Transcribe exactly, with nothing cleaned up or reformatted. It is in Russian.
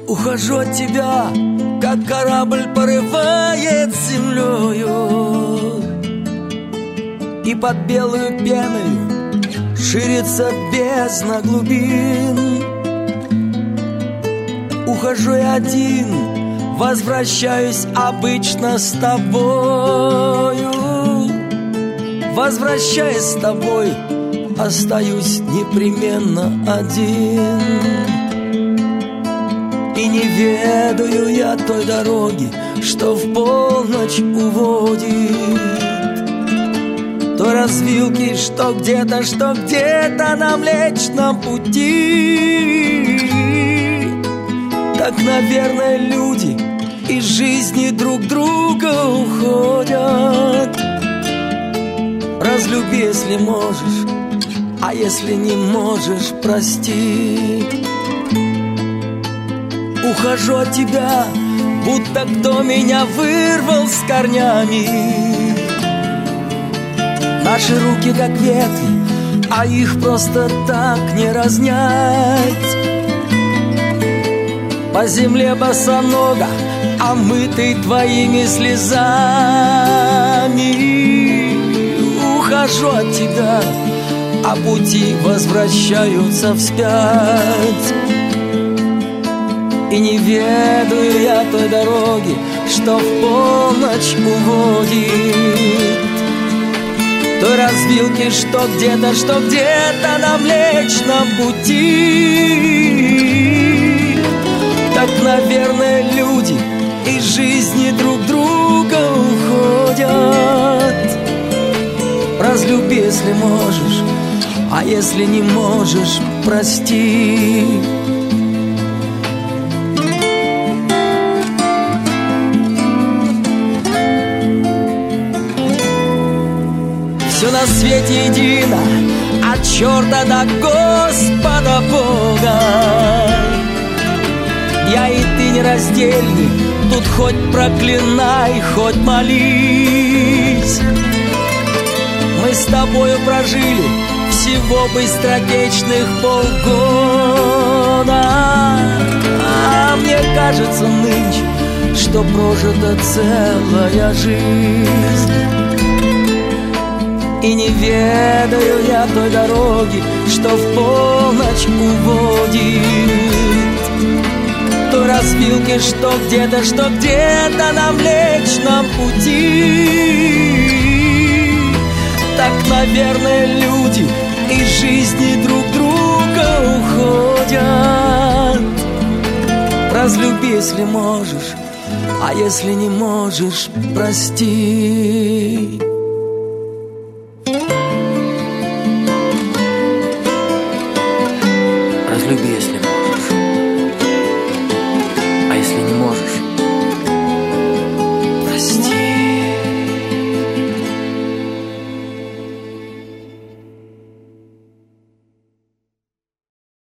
Ухожу от тебя, как корабль порывает землею, и под белую пеною ширится бездна глубин. Ухожу я один, возвращаюсь обычно с тобою. Возвращаясь с тобой, остаюсь непременно один. И не ведаю я той дороги, что в полночь уводит, той развилки, что где-то, что где-то на Млечном пути. Так, наверное, люди из жизни друг друга уходят. Разлюби, если можешь, а если не можешь, прости. Ухожу от тебя, будто кто меня вырвал с корнями. Наши руки как ветви, а их просто так не разнять. По земле босоного, омытый твоими слезами. Ухожу от тебя, а пути возвращаются вспять. И не ведаю я той дороги, что в полночь уводит, той развилки, что где-то, что где-то на Млечном пути. Так, наверное, люди из жизни друг друга уходят. Разлюби, если можешь, а если не можешь, прости. Все на свете едино, от черта до Господа Бога. Я и ты нераздельны, тут хоть проклинай, хоть молись. Мы с тобою прожили всего быстротечных полгода, а мне кажется нынче, что прожита целая жизнь. И не ведаю я той дороги, что в полночь уводит, той развилки, что где-то, что где-то на Млечном пути. Так, наверное, люди из жизни друг друга уходят. Разлюби, если можешь, а если не можешь, прости. Разлюби, если